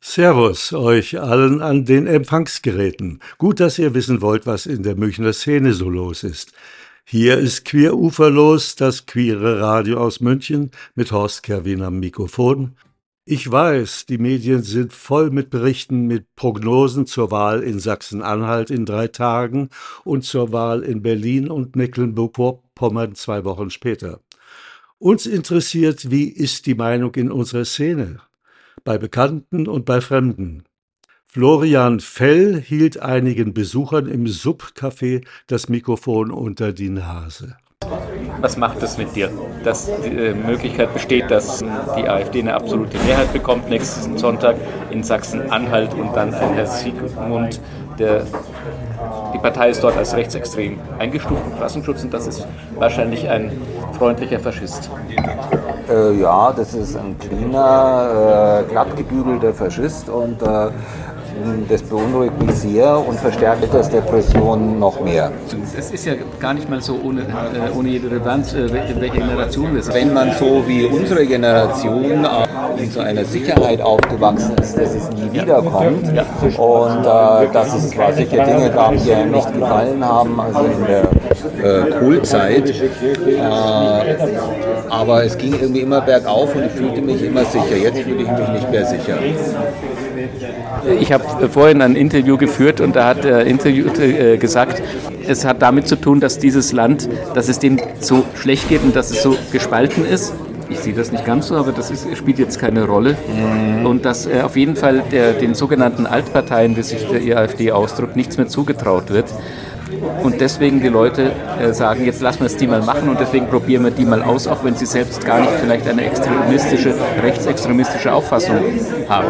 Servus euch allen an den Empfangsgeräten. Gut, dass ihr wissen wollt, was in der Münchner Szene so los ist. Hier ist Queer Uferlos, das queere Radio aus München mit Horst Kerwin am Mikrofon. Ich weiß, die Medien sind voll mit Berichten, mit Prognosen zur Wahl in Sachsen-Anhalt in 3 Tagen und zur Wahl in Berlin und Mecklenburg-Vorpommern 2 Wochen später. Uns interessiert, wie ist die Meinung in unserer Szene? Bei Bekannten und bei Fremden. Florian Fell hielt einigen Besuchern im Sub-Café das Mikrofon unter die Nase. Was macht es mit dir, dass die Möglichkeit besteht, dass die AfD eine absolute Mehrheit bekommt nächsten Sonntag in Sachsen-Anhalt und dann ein Herr Siegmund, die Partei ist dort als rechtsextrem eingestuft im Verfassungsschutz und das ist wahrscheinlich ein freundlicher Faschist. Ja, das ist ein cleaner, glatt gebügelter Faschist und das beunruhigt mich sehr und verstärkt das Depression noch mehr. Es ist ja gar nicht mal so ohne jede Relevanz, welche Generation wir sind. Wenn man so wie unsere Generation in so einer Sicherheit aufgewachsen ist, dass es nie wiederkommt und dass es zwar sicher Dinge gab, die einem nicht gefallen haben, also in der Kohlzeit, aber es ging irgendwie immer bergauf und ich fühlte mich immer sicher. Jetzt fühle ich mich nicht mehr sicher. Ich habe vorhin ein Interview geführt und da hat der Interviewte gesagt, es hat damit zu tun, dass dieses Land, dass es dem so schlecht geht und dass es so gespalten ist. Ich sehe das nicht ganz so, aber das spielt jetzt keine Rolle. Und dass auf jeden Fall den sogenannten Altparteien, wie sich die AfD ausdrückt, nichts mehr zugetraut wird. Und deswegen die Leute sagen, jetzt lassen wir es die mal machen und deswegen probieren wir die mal aus, auch wenn sie selbst gar nicht vielleicht eine rechtsextremistische Auffassung haben.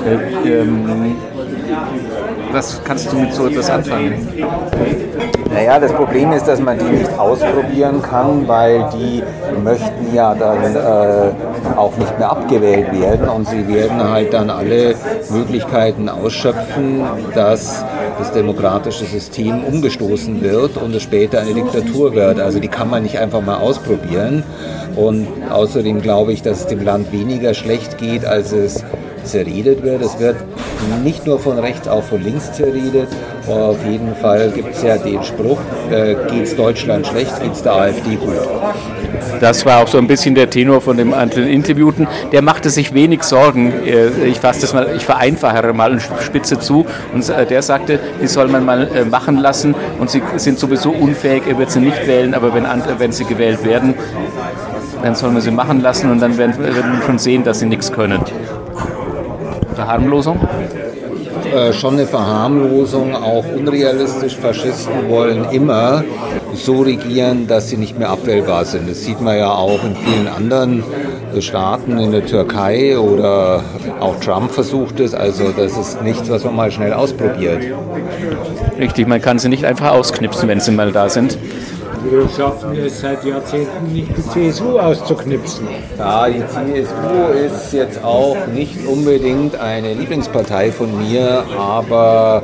Was kannst du mit so etwas anfangen? Naja, das Problem ist, dass man die nicht ausprobieren kann, weil die möchten ja dann auch nicht mehr abgewählt werden und sie werden halt dann alle Möglichkeiten ausschöpfen, dass das demokratische System umgestoßen wird und es später eine Diktatur wird. Also die kann man nicht einfach mal ausprobieren und außerdem glaube ich, dass es dem Land weniger schlecht geht, als es zerredet wird. Es wird nicht nur von rechts, auch von links zerredet. Auf jeden Fall gibt es ja den Spruch, geht es Deutschland schlecht, geht es der AfD gut. Das war auch so ein bisschen der Tenor von dem Interviewten. Der machte sich wenig Sorgen. Ich vereinfache mal eine Spitze zu. Und der sagte, die soll man mal machen lassen. Und sie sind sowieso unfähig, er wird sie nicht wählen. Aber wenn sie gewählt werden, dann soll man sie machen lassen. Und dann werden wir schon sehen, dass sie nichts können. Verharmlosung? Schon eine Verharmlosung, auch unrealistisch. Faschisten wollen immer so regieren, dass sie nicht mehr abwählbar sind. Das sieht man ja auch in vielen anderen Staaten, in der Türkei oder auch Trump versucht es. Also das ist nichts, was man mal schnell ausprobiert. Richtig, man kann sie nicht einfach ausknipsen, wenn sie mal da sind. Wir schaffen es seit Jahrzehnten nicht, die CSU auszuknipsen. Ja, die CSU ist jetzt auch nicht unbedingt eine Lieblingspartei von mir, aber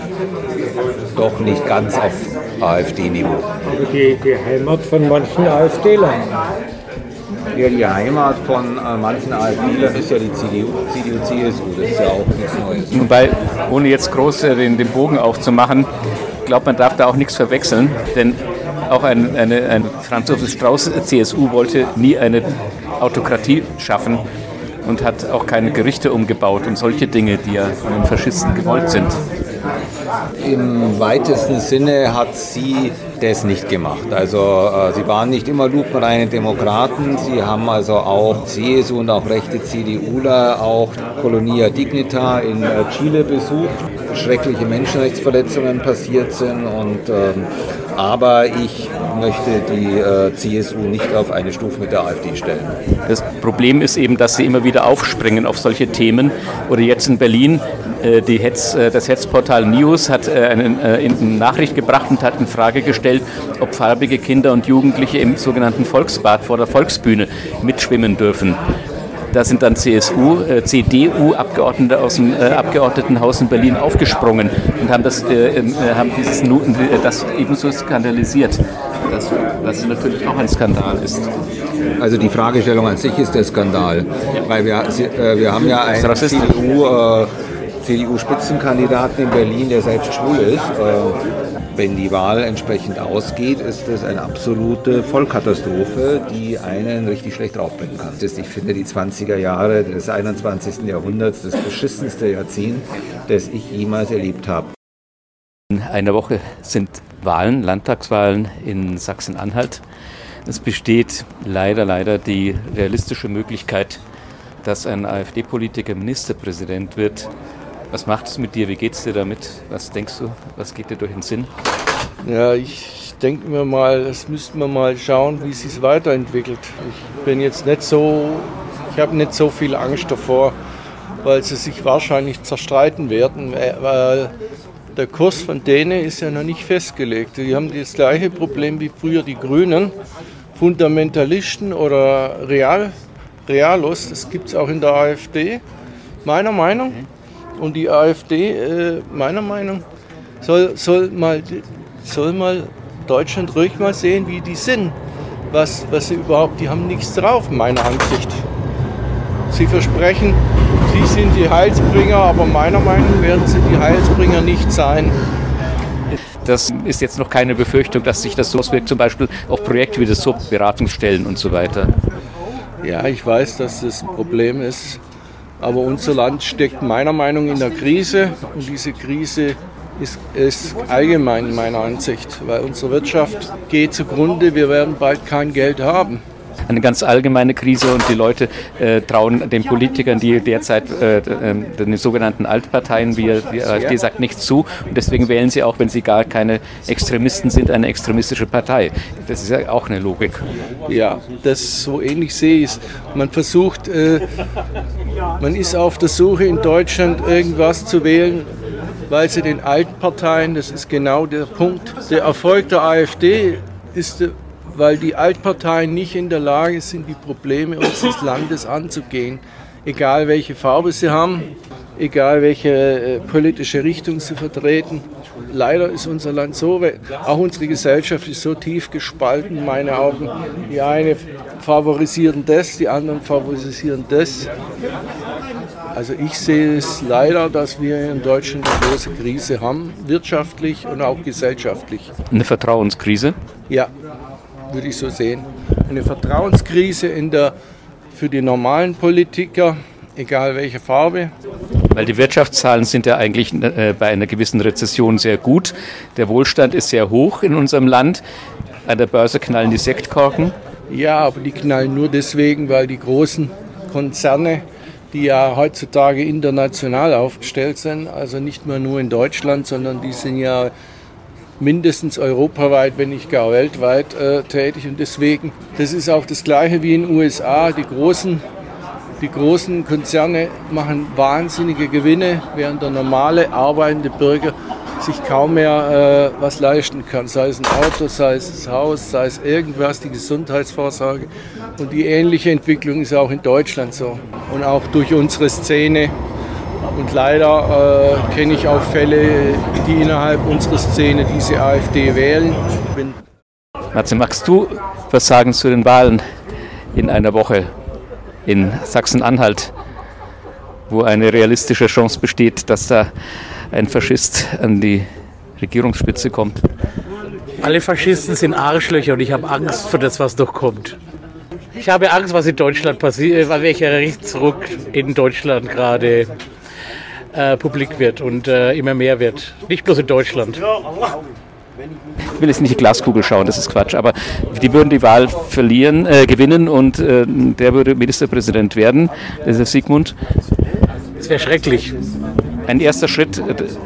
doch nicht ganz auf AfD-Niveau. Aber die Heimat von manchen AfD-Lern. Ja, die Heimat von manchen AfD-Lern ist ja die CDU, CSU, das ist ja auch nichts Neues. Wobei, ohne jetzt groß den Bogen aufzumachen, ich glaube, man darf da auch nichts verwechseln, denn auch ein Franz Josef Strauß CSU wollte nie eine Autokratie schaffen und hat auch keine Gerichte umgebaut und solche Dinge, die ja von den Faschisten gewollt sind. Im weitesten Sinne hat sie das nicht gemacht. Also sie waren nicht immer lupenreine Demokraten, sie haben also auch CSU und auch rechte CDUler, auch Colonia Dignita in Chile besucht, schreckliche Menschenrechtsverletzungen passiert sind aber ich möchte die CSU nicht auf eine Stufe mit der AfD stellen. Das Problem ist eben, dass sie immer wieder aufspringen auf solche Themen. Oder jetzt in Berlin, das Hetzportal News hat eine Nachricht gebracht und hat in Frage gestellt, ob farbige Kinder und Jugendliche im sogenannten Volksbad vor der Volksbühne mitschwimmen dürfen. Da sind dann CDU-Abgeordnete aus dem Abgeordnetenhaus in Berlin aufgesprungen und haben das ebenso skandalisiert, was natürlich auch ein Skandal ist. Also die Fragestellung an sich ist der Skandal, weil wir haben ja einen CDU-Spitzenkandidaten in Berlin, der selbst schwul ist. Wenn die Wahl entsprechend ausgeht, ist es eine absolute Vollkatastrophe, die einen richtig schlecht draufbringen kann. Ich finde die 20er Jahre des 21. Jahrhunderts das beschissenste Jahrzehnt, das ich jemals erlebt habe. In einer Woche sind Wahlen, Landtagswahlen in Sachsen-Anhalt. Es besteht leider die realistische Möglichkeit, dass ein AfD-Politiker Ministerpräsident wird. Was macht es mit dir? Wie geht es dir damit? Was denkst du? Was geht dir durch den Sinn? Ja, ich denke mir mal, das müssten wir mal schauen, wie es sich weiterentwickelt. Ich habe nicht so viel Angst davor, weil sie sich wahrscheinlich zerstreiten werden, weil der Kurs von denen ist ja noch nicht festgelegt. Die haben das gleiche Problem wie früher die Grünen, Fundamentalisten oder Realos, das gibt es auch in der AfD, meiner Meinung. Und die AfD, meiner Meinung, soll mal Deutschland ruhig mal sehen, wie die sind. Was sie überhaupt, die haben nichts drauf, meiner Ansicht. Sie versprechen, sie sind die Heilsbringer, aber meiner Meinung nach werden sie die Heilsbringer nicht sein. Das ist jetzt noch keine Befürchtung, dass sich das so auswirkt, zum Beispiel auf Projekte wie das Beratungsstellen und so weiter. Ja, ich weiß, dass das ein Problem ist. Aber unser Land steckt meiner Meinung nach in der Krise und diese Krise ist allgemein meiner Ansicht, weil unsere Wirtschaft geht zugrunde, wir werden bald kein Geld haben. Eine ganz allgemeine Krise und die Leute trauen den Politikern, die derzeit den sogenannten Altparteien, wie die AfD sagt, nichts zu und deswegen wählen sie auch, wenn sie gar keine Extremisten sind, eine extremistische Partei. Das ist ja auch eine Logik. Ja, das so ähnlich sehe ich es. Man ist auf der Suche in Deutschland irgendwas zu wählen, weil sie den alten Parteien, das ist genau der Punkt, der Erfolg der AfD ist, weil die Altparteien nicht in der Lage sind, die Probleme unseres Landes anzugehen. Egal welche Farbe sie haben, egal welche politische Richtung sie vertreten. Leider ist unser Land so, auch unsere Gesellschaft ist so tief gespalten, in meinen Augen. Die einen favorisieren das, die anderen favorisieren das. Also ich sehe es leider, dass wir in Deutschland eine große Krise haben, wirtschaftlich und auch gesellschaftlich. Eine Vertrauenskrise? Ja, würde ich so sehen. Eine Vertrauenskrise für die normalen Politiker, egal welche Farbe. Weil die Wirtschaftszahlen sind ja eigentlich bei einer gewissen Rezession sehr gut. Der Wohlstand ist sehr hoch in unserem Land. An der Börse knallen die Sektkorken. Ja, aber die knallen nur deswegen, weil die großen Konzerne, die ja heutzutage international aufgestellt sind, also nicht mehr nur in Deutschland, sondern die sind ja mindestens europaweit, wenn nicht gar weltweit tätig. Und deswegen, das ist auch das Gleiche wie in den USA. Die großen Konzerne machen wahnsinnige Gewinne, während der normale arbeitende Bürger sich kaum mehr was leisten kann. Sei es ein Auto, sei es das Haus, sei es irgendwas, die Gesundheitsvorsorge. Und die ähnliche Entwicklung ist auch in Deutschland so. Und auch durch unsere Szene. Und leider kenne ich auch Fälle, die innerhalb unserer Szene diese AfD wählen. Matze, magst du was sagen zu den Wahlen in einer Woche in Sachsen-Anhalt, wo eine realistische Chance besteht, dass da ein Faschist an die Regierungsspitze kommt? Alle Faschisten sind Arschlöcher und ich habe Angst vor das, was noch kommt. Ich habe Angst, was in Deutschland passiert, weil welcher Rechtsruck in Deutschland gerade publik wird und immer mehr wird. Nicht bloß in Deutschland. Ich will jetzt nicht in die Glaskugel schauen, das ist Quatsch, aber die würden die Wahl gewinnen und der würde Ministerpräsident werden, das ist Sigmund. Das wäre schrecklich. Ein erster Schritt,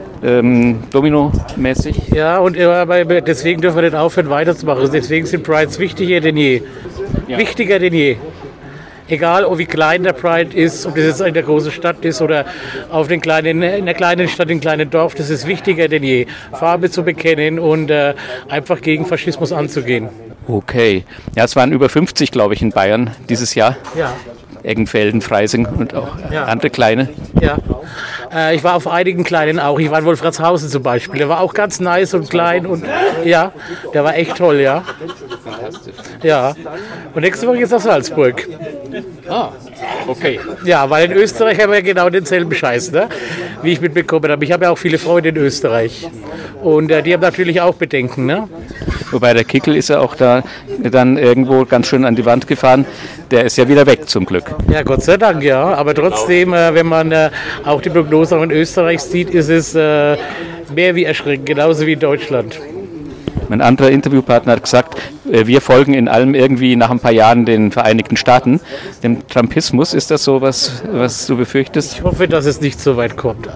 dominomäßig. Ja, und deswegen dürfen wir nicht aufhören weiterzumachen. Deswegen sind Prides wichtiger denn je. Ja. Wichtiger denn je. Egal, wie klein der Pride ist, ob das jetzt in der großen Stadt ist oder in einer kleinen Stadt, in einem kleinen Dorf, das ist wichtiger denn je, Farbe zu bekennen und einfach gegen Faschismus anzugehen. Okay. Ja, es waren über 50, glaube ich, in Bayern dieses Jahr. Ja. Eggenfelden, Freising und auch andere kleine. Ja. Ich war auf einigen kleinen auch. Ich war in Wolfratshausen zum Beispiel. Der war auch ganz nice und klein und ja, der war echt toll, ja. Fantastisch. Ja, und nächste Woche ist nach Salzburg. Ah, okay. Ja, weil in Österreich haben wir genau denselben Scheiß, ne? Wie ich mitbekommen habe. Ich habe ja auch viele Freunde in Österreich. Und die haben natürlich auch Bedenken. Ne? Wobei der Kickl ist ja auch da dann irgendwo ganz schön an die Wand gefahren. Der ist ja wieder weg zum Glück. Ja, Gott sei Dank, ja. Aber trotzdem, wenn man auch die Prognose in Österreich sieht, ist es mehr wie erschreckend, genauso wie in Deutschland. Mein anderer Interviewpartner hat gesagt, wir folgen in allem irgendwie nach ein paar Jahren den Vereinigten Staaten. Dem Trumpismus, ist das so, was du befürchtest? Ich hoffe, dass es nicht so weit kommt.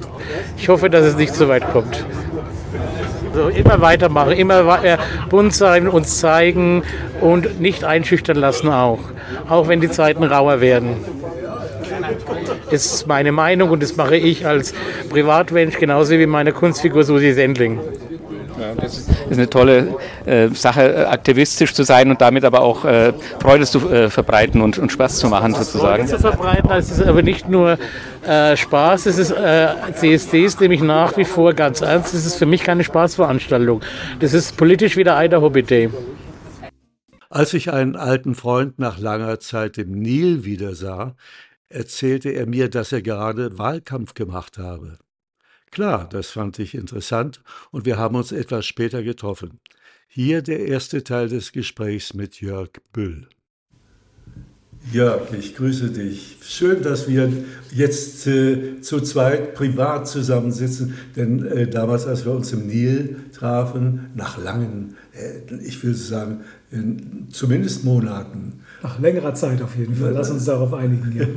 Also immer weitermachen, immer bunt sein, uns zeigen und nicht einschüchtern lassen auch wenn die Zeiten rauer werden. Das ist meine Meinung und das mache ich als Privatmensch genauso wie meine Kunstfigur Susi Sendling. Ja, das ist eine tolle Sache, aktivistisch zu sein und damit aber auch Freude zu verbreiten und Spaß zu machen sozusagen. Freude zu verbreiten, es ist aber nicht nur Spaß, es ist CSD ist nämlich nach wie vor ganz ernst, es ist für mich keine Spaßveranstaltung. Das ist politisch wie der Idaho Bit Day. Als ich einen alten Freund nach langer Zeit im Nil wiedersah, erzählte er mir, dass er gerade Wahlkampf gemacht habe. Klar, das fand ich interessant und wir haben uns etwas später getroffen. Hier der erste Teil des Gesprächs mit Jörg Büll. Jörg, ich grüße dich. Schön, dass wir jetzt zu zweit privat zusammensitzen, denn damals, als wir uns im Nil trafen, nach langen, ich will sagen, zumindest Monaten. Nach längerer Zeit auf jeden Fall, lass uns darauf einigen. Ja.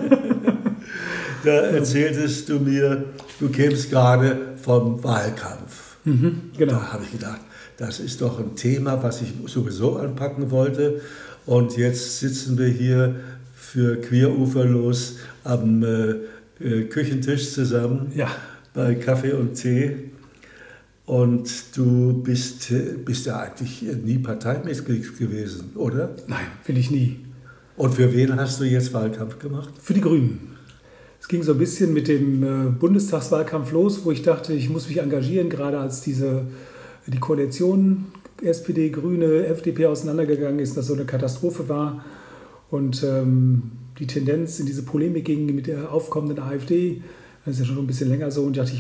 Da erzähltest du mir, du kämst gerade vom Wahlkampf. Genau. Da habe ich gedacht, das ist doch ein Thema, was ich sowieso anpacken wollte. Und jetzt sitzen wir hier für Queeruferlos am Küchentisch zusammen, ja, bei Kaffee und Tee. Und du bist ja eigentlich nie Parteimitglied gewesen, oder? Nein, bin ich nie. Und für wen hast du jetzt Wahlkampf gemacht? Für die Grünen. Es ging so ein bisschen mit dem Bundestagswahlkampf los, wo ich dachte, ich muss mich engagieren, gerade als die Koalition SPD, Grüne, FDP auseinandergegangen ist, dass so eine Katastrophe war. Und die Tendenz in diese Polemik ging mit der aufkommenden AfD, das ist ja schon ein bisschen länger so, und ich dachte,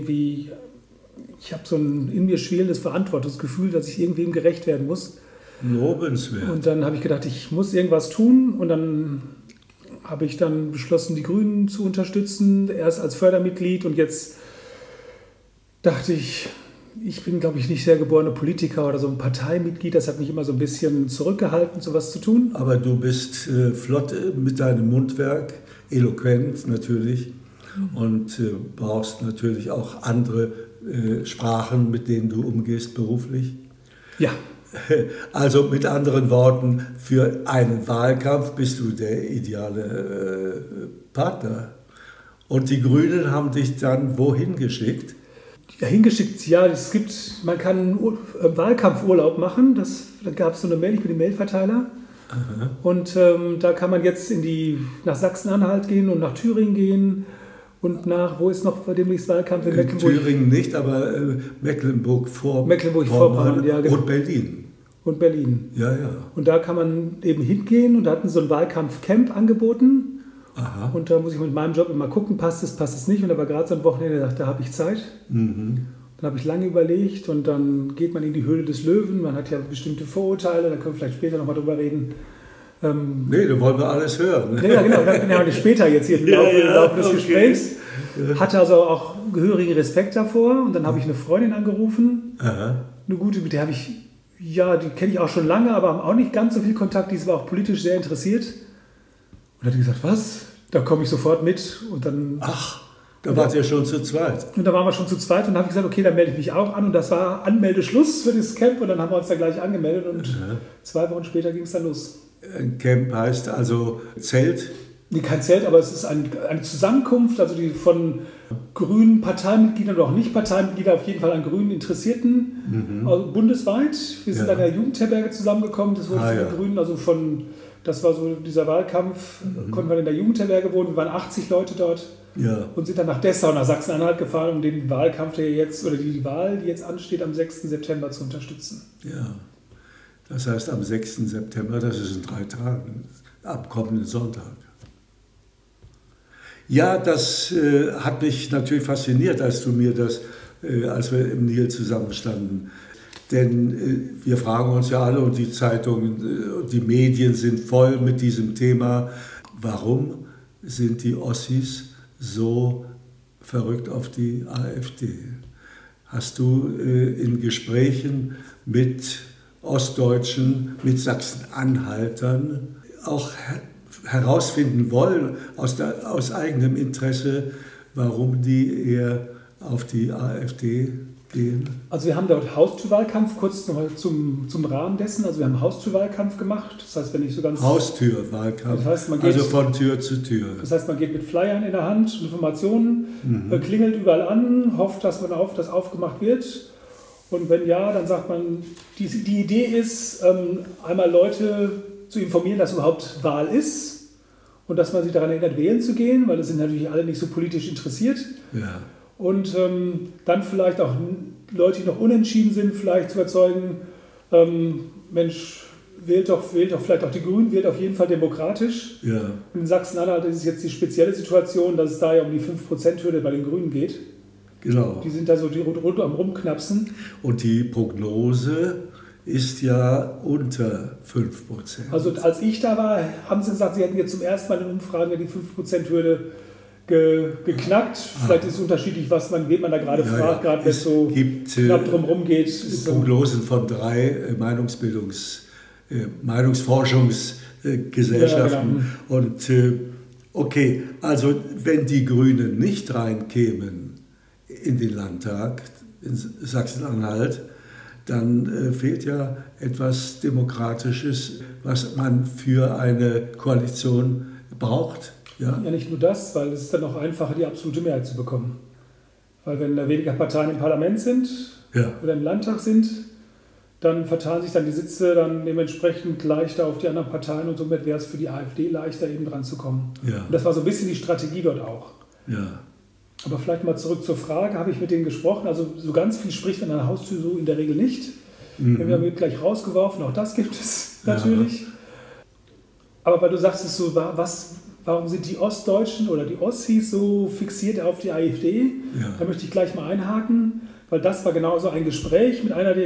ich habe so ein in mir schwelendes Verantwortungsgefühl, dass ich irgendwem gerecht werden muss. Lobenswert. Und dann habe ich gedacht, ich muss irgendwas tun, und dann habe ich dann beschlossen, die Grünen zu unterstützen, erst als Fördermitglied, und jetzt dachte ich bin, glaube ich, nicht sehr geborener Politiker oder so ein Parteimitglied, das hat mich immer so ein bisschen zurückgehalten, sowas zu tun. Aber du bist flott mit deinem Mundwerk, eloquent natürlich, und brauchst natürlich auch andere Sprachen, mit denen du umgehst beruflich. Ja. Also mit anderen Worten, für einen Wahlkampf bist du der ideale Partner. Und die Grünen haben dich dann wohin geschickt? Ja, hingeschickt, ja, man kann Wahlkampfurlaub machen, da gab es so eine Mail, ich bin im Mailverteiler. Aha. Und da kann man jetzt nach Sachsen-Anhalt gehen und nach Thüringen gehen und wo ist noch demnächst Wahlkampf? In Mecklenburg? Thüringen nicht, aber Mecklenburg-Vorpommern, ja, genau. Und Berlin. Und Berlin. Ja, ja. Und da kann man eben hingehen, und da hatten so ein Wahlkampfcamp angeboten. Aha. Und da muss ich mit meinem Job immer gucken, passt es nicht. Und da war gerade so ein Wochenende, da habe ich Zeit. Mhm. Dann habe ich lange überlegt, und dann geht man in die Höhle des Löwen. Man hat ja bestimmte Vorurteile, da können wir vielleicht später nochmal drüber reden. Nee, da wollen wir alles hören. Ja, genau, dann später jetzt hier im Laufe des Gesprächs. Ja. Hatte also auch gehörigen Respekt davor, und dann habe ich eine Freundin angerufen. Aha. Eine gute, mit der habe ich, ja, die kenne ich auch schon lange, aber haben auch nicht ganz so viel Kontakt. Die war auch politisch sehr interessiert. Und hat die gesagt, was? Da komme ich sofort mit. Und dann. Ach, da wart ihr schon zu zweit. Und da waren wir schon zu zweit, und dann habe ich gesagt, okay, dann melde ich mich auch an. Und das war Anmeldeschluss für das Camp, und dann haben wir uns da gleich angemeldet, und 2 Wochen später ging es dann los. Ein Camp heißt also Zelt? Nee, kein Zelt, aber es ist eine Zusammenkunft, also die von grünen Parteimitgliedern oder auch nicht Parteimitgliedern, auf jeden Fall an Grünen Interessierten, also bundesweit. Wir sind an der Jugendherberge zusammengekommen, das wurde von den Grünen, also das war so dieser Wahlkampf, konnten wir in der Jugendherberge wohnen, wir waren 80 Leute dort und sind dann nach Dessau, nach Sachsen-Anhalt gefahren, um den Wahlkampf, die Wahl, die jetzt ansteht, am 6. September zu unterstützen. Ja. Das heißt am 6. September, das ist in 3 Tagen, am kommenden Sonntag. Ja, das hat mich natürlich fasziniert, als du mir das, als wir im Nil zusammenstanden. Denn wir fragen uns ja alle, und die Zeitungen, die Medien sind voll mit diesem Thema, warum sind die Ossis so verrückt auf die AfD? Hast du in Gesprächen mit Ostdeutschen, mit Sachsen-Anhaltern auch herausfinden wollen, aus eigenem Interesse, warum die eher auf die AfD gehen? Also wir haben dort Haustürwahlkampf, kurz noch zum Rahmen dessen. Also wir haben Haustürwahlkampf gemacht. Das heißt, wenn ich so ganz... Haustürwahlkampf, das heißt, man geht, also von Tür zu Tür. Das heißt, man geht mit Flyern in der Hand, Informationen, klingelt überall an, hofft, dass das aufgemacht wird. Und wenn ja, dann sagt man, die Idee ist, einmal Leute zu informieren, dass überhaupt Wahl ist und dass man sich daran erinnert, wählen zu gehen, weil das sind natürlich alle nicht so politisch interessiert. Ja. Und dann vielleicht auch Leute, die noch unentschieden sind, vielleicht zu überzeugen, Mensch, wählt doch vielleicht auch die Grünen, wählt auf jeden Fall demokratisch. Ja. Und in Sachsen-Anhalt ist es jetzt die spezielle Situation, dass es da ja um die 5%-Hürde bei den Grünen geht. Genau. Die sind da so rund am Rumknapsen. Und die Prognose ist ja unter 5%. Also als ich da war, haben sie gesagt, sie hätten jetzt zum ersten Mal in Umfragen die 5%-Hürde geknackt. Vielleicht ist es unterschiedlich, wen man da gerade fragt, gerade wenn es so knapp drumherum geht. Prognosen von 3 Meinungsforschungsgesellschaften. Ja, genau. Und okay, also wenn die Grünen nicht reinkämen in den Landtag, in Sachsen-Anhalt, dann fehlt ja etwas Demokratisches, was man für eine Koalition braucht. Ja? Ja, nicht nur das, weil es ist dann auch einfacher, die absolute Mehrheit zu bekommen. Weil wenn da weniger Parteien im Parlament sind oder im Landtag sind, dann verteilen sich dann die Sitze dann dementsprechend leichter auf die anderen Parteien und somit wäre es für die AfD leichter, eben dran zu kommen. Ja. Und das war so ein bisschen die Strategie dort auch. Ja. Aber vielleicht mal zurück zur Frage, habe ich mit denen gesprochen, also so ganz viel spricht man an der Haustür so in der Regel nicht. Wir haben gleich rausgeworfen, auch das gibt es natürlich. Ja. Aber weil du sagst es so, warum sind die Ostdeutschen oder die Ossis so fixiert auf die AfD? Ja. Da möchte ich gleich mal einhaken, weil das war genauso ein Gespräch mit einer,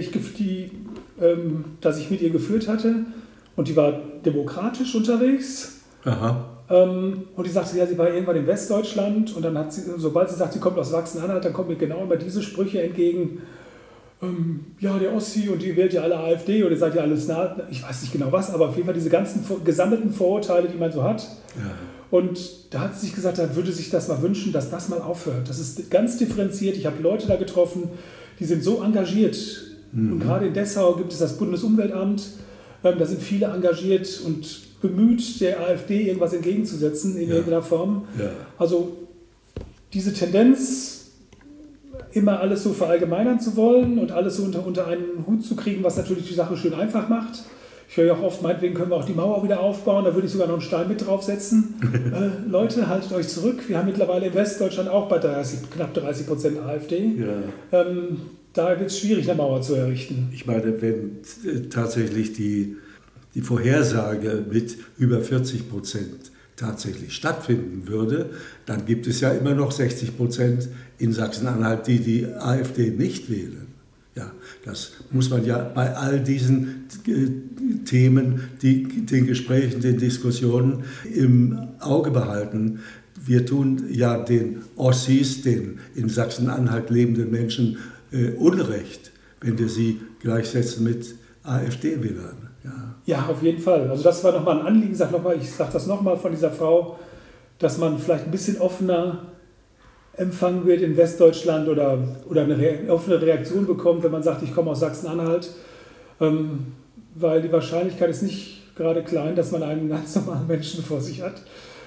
das ich mit ihr geführt hatte. Und die war demokratisch unterwegs. Aha. Und die sagte, ja, sie war irgendwann in Westdeutschland. Und dann hat sie, sobald sie sagt, sie kommt aus Sachsen-Anhalt, dann kommen mir genau immer diese Sprüche entgegen. Ja, der Ossi und die wählt ja alle AfD oder ihr seid ja alles nah. Ich weiß nicht genau was, aber auf jeden Fall diese ganzen gesammelten Vorurteile, die man so hat. Ja. Und da hat sie sich gesagt, da würde sich das mal wünschen, dass das mal aufhört. Das ist ganz differenziert. Ich habe Leute da getroffen, die sind so engagiert. Und gerade in Dessau gibt es das Bundesumweltamt. Da sind viele engagiert und bemüht, der AfD irgendwas entgegenzusetzen in irgendeiner Form. Ja. Also diese Tendenz, immer alles so verallgemeinern zu wollen und alles so unter einen Hut zu kriegen, was natürlich die Sache schön einfach macht. Ich höre ja auch oft, meinetwegen können wir auch die Mauer wieder aufbauen, da würde ich sogar noch einen Stein mit draufsetzen. Leute, haltet euch zurück. Wir haben mittlerweile in Westdeutschland auch bei knapp 30% AfD. Ja. Da wird es schwierig, eine Mauer zu errichten. Ich meine, wenn tatsächlich die Vorhersage mit über 40% tatsächlich stattfinden würde, dann gibt es ja immer noch 60% in Sachsen-Anhalt, die AfD nicht wählen. Ja, das muss man ja bei all diesen Themen, den Gesprächen, den Diskussionen im Auge behalten. Wir tun ja den Ossis, den in Sachsen-Anhalt lebenden Menschen Unrecht, wenn wir sie gleichsetzen mit AfD-Wählern. Ja, auf jeden Fall. Also das war nochmal ein Anliegen, ich sage das nochmal von dieser Frau, dass man vielleicht ein bisschen offener empfangen wird in Westdeutschland oder eine offene Reaktion bekommt, wenn man sagt, ich komme aus Sachsen-Anhalt, weil die Wahrscheinlichkeit ist nicht gerade klein, dass man einen ganz normalen Menschen vor sich hat.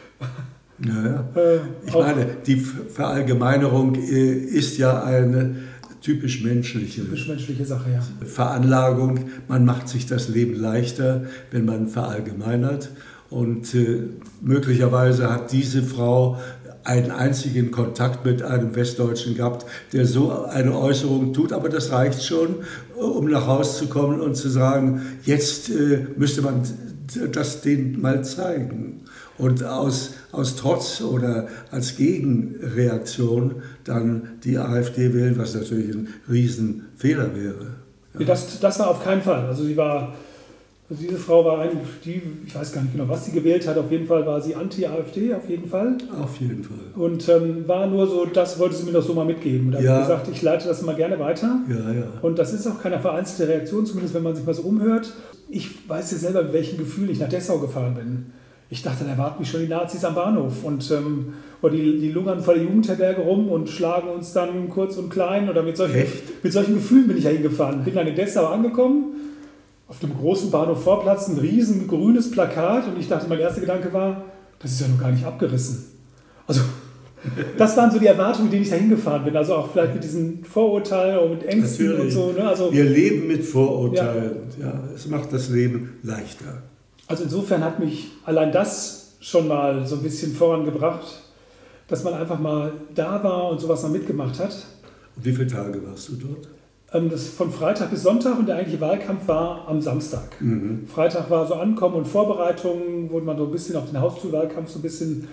Naja. Ich meine, die Verallgemeinerung ist ja eine typisch menschliche Sache, ja. Veranlagung. Man macht sich das Leben leichter, wenn man verallgemeinert. Und möglicherweise hat diese Frau einen einzigen Kontakt mit einem Westdeutschen gehabt, der so eine Äußerung tut, aber das reicht schon, um nach Hause zu kommen und zu sagen, jetzt müsste man das denen mal zeigen. Und aus Trotz oder als Gegenreaktion dann die AfD wählen, was natürlich ein Riesenfehler wäre. Ja. Das war auf keinen Fall. Also diese Frau war ich weiß gar nicht genau, was sie gewählt hat, auf jeden Fall war sie anti-AfD, auf jeden Fall. Auf jeden Fall. Und war nur so, das wollte sie mir doch so mal mitgeben. Und da habe ich gesagt, ich leite das mal gerne weiter. Ja, ja. Und das ist auch keine vereinzelte Reaktion, zumindest wenn man sich mal so umhört. Ich weiß ja selber, mit welchem Gefühl ich nach Dessau gefahren bin. Ich dachte, da warten mich schon die Nazis am Bahnhof und die lungern vor der Jugendherberge rum und schlagen uns dann kurz und klein. Oder mit solchen Gefühlen bin ich da hingefahren. Bin dann in Dessau angekommen. Auf dem großen Bahnhof Vorplatz ein riesen grünes Plakat und ich dachte, mein erster Gedanke war, das ist ja noch gar nicht abgerissen. Also das waren so die Erwartungen, mit denen ich da hingefahren bin. Also auch vielleicht mit diesen Vorurteilen oder mit Ängsten Natürlich. Und so. Ne? Also, wir leben mit Vorurteilen. Ja, es macht das Leben leichter. Also insofern hat mich allein das schon mal so ein bisschen vorangebracht, dass man einfach mal da war und sowas mal mitgemacht hat. Und wie viele Tage warst du dort? Das von Freitag bis Sonntag und der eigentliche Wahlkampf war am Samstag. Freitag war so Ankommen und Vorbereitungen, wurde man so ein bisschen auf den Haustürwahlkampf so ein bisschen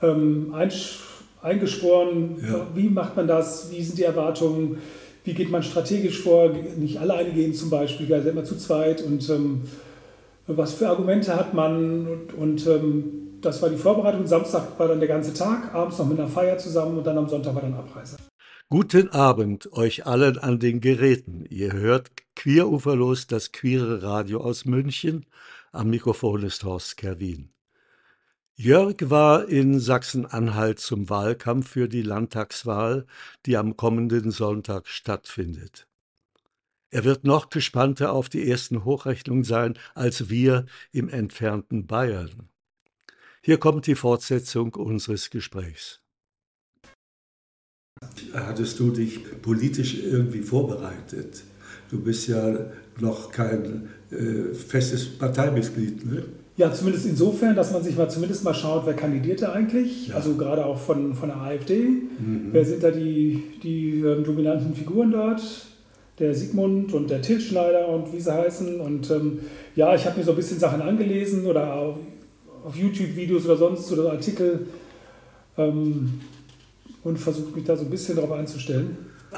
eingeschworen. Ja. Wie macht man das? Wie sind die Erwartungen? Wie geht man strategisch vor? Nicht alleine gehen zum Beispiel, also immer zu zweit. Und was für Argumente hat man? Und das war die Vorbereitung. Samstag war dann der ganze Tag, abends noch mit einer Feier zusammen und dann am Sonntag war dann Abreise. Guten Abend euch allen an den Geräten. Ihr hört Queeruferlos, das queere Radio aus München. Am Mikrofon ist Horst Kerwin. Jörg war in Sachsen-Anhalt zum Wahlkampf für die Landtagswahl, die am kommenden Sonntag stattfindet. Er wird noch gespannter auf die ersten Hochrechnungen sein als wir im entfernten Bayern. Hier kommt die Fortsetzung unseres Gesprächs. Hattest du dich politisch irgendwie vorbereitet? Du bist ja noch kein festes Parteimitglied, ne? Ja, zumindest insofern, dass man sich zumindest mal schaut, wer kandidiert da eigentlich, ja. Also gerade auch von der AfD. Wer sind da die dominanten Figuren dort? Der Sigmund und der Til Schneider und wie sie heißen. Und ja, ich habe mir so ein bisschen Sachen angelesen oder auf YouTube-Videos oder sonst oder Artikel und versucht mich da so ein bisschen darauf einzustellen.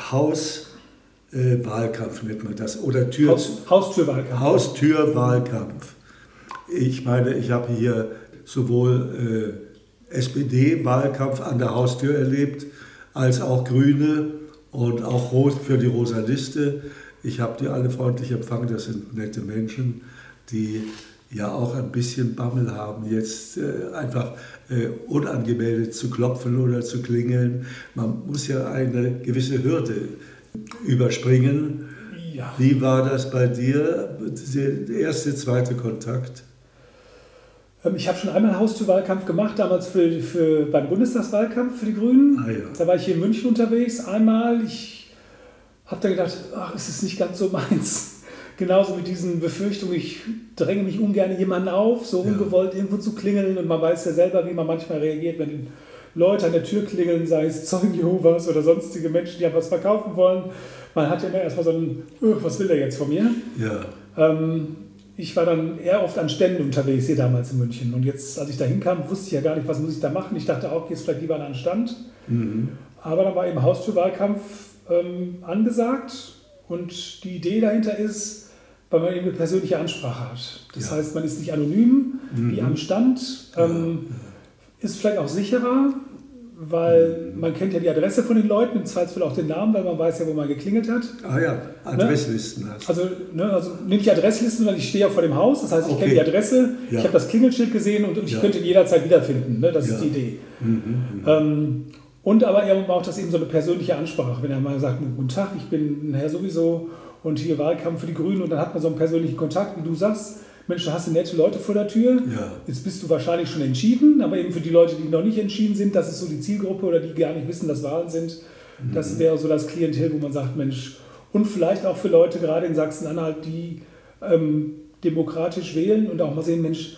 Wahlkampf nennt man das. Oder Haustürwahlkampf. Haustürwahlkampf. Ich meine, ich habe hier sowohl SPD-Wahlkampf an der Haustür erlebt, als auch Grüne und auch Rot für die Rosa Liste. Ich habe die alle freundlich empfangen, das sind nette Menschen, die ja auch ein bisschen Bammel haben, jetzt einfach unangemeldet zu klopfen oder zu klingeln. Man muss ja eine gewisse Hürde überspringen. Ja. Wie war das bei dir, der erste, zweite Kontakt? Ich habe schon einmal Haustürwahlkampf gemacht, damals beim Bundestagswahlkampf für die Grünen. Ah, ja. Da war ich hier in München unterwegs einmal. Ich habe da gedacht, ach, es ist nicht ganz so meins. Genauso mit diesen Befürchtungen, ich dränge mich ungern jemanden auf, so ungewollt irgendwo zu klingeln. Und man weiß ja selber, wie man manchmal reagiert, wenn Leute an der Tür klingeln, sei es Zeugen Jehovas oder sonstige Menschen, die einem was verkaufen wollen. Man hat ja immer erstmal so ein, was will der jetzt von mir? Ja. Ich war dann eher oft an Ständen unterwegs hier damals in München. Und jetzt, als ich da hinkam, wusste ich ja gar nicht, was muss ich da machen. Ich dachte auch, gehst vielleicht lieber an einen Stand. Aber dann war eben Haustürwahlkampf angesagt. Und die Idee dahinter ist, weil man eben eine persönliche Ansprache hat. Das heißt, man ist nicht anonym, wie am Stand. Ist vielleicht auch sicherer, weil man kennt ja die Adresse von den Leuten, im Zweifelsfall auch den Namen, weil man weiß ja, wo man geklingelt hat. Ah ja, Adresslisten hast du. Also nicht Adresslisten, sondern ich stehe ja vor dem Haus, das heißt, ich kenne die Adresse, ich habe das Klingelschild gesehen und ich könnte ihn jederzeit wiederfinden. Ne? Das ist die Idee. Und aber er braucht das eben so eine persönliche Ansprache, wenn er mal sagt, guten Tag, ich bin ein Herr sowieso und hier Wahlkampf für die Grünen und dann hat man so einen persönlichen Kontakt, wie du sagst, Mensch, du hast nette Leute vor der Tür, jetzt bist du wahrscheinlich schon entschieden, aber eben für die Leute, die noch nicht entschieden sind, das ist so die Zielgruppe oder die gar nicht wissen, dass Wahlen sind, das wäre so das Klientel, wo man sagt, Mensch, und vielleicht auch für Leute gerade in Sachsen-Anhalt, die demokratisch wählen und auch mal sehen, Mensch,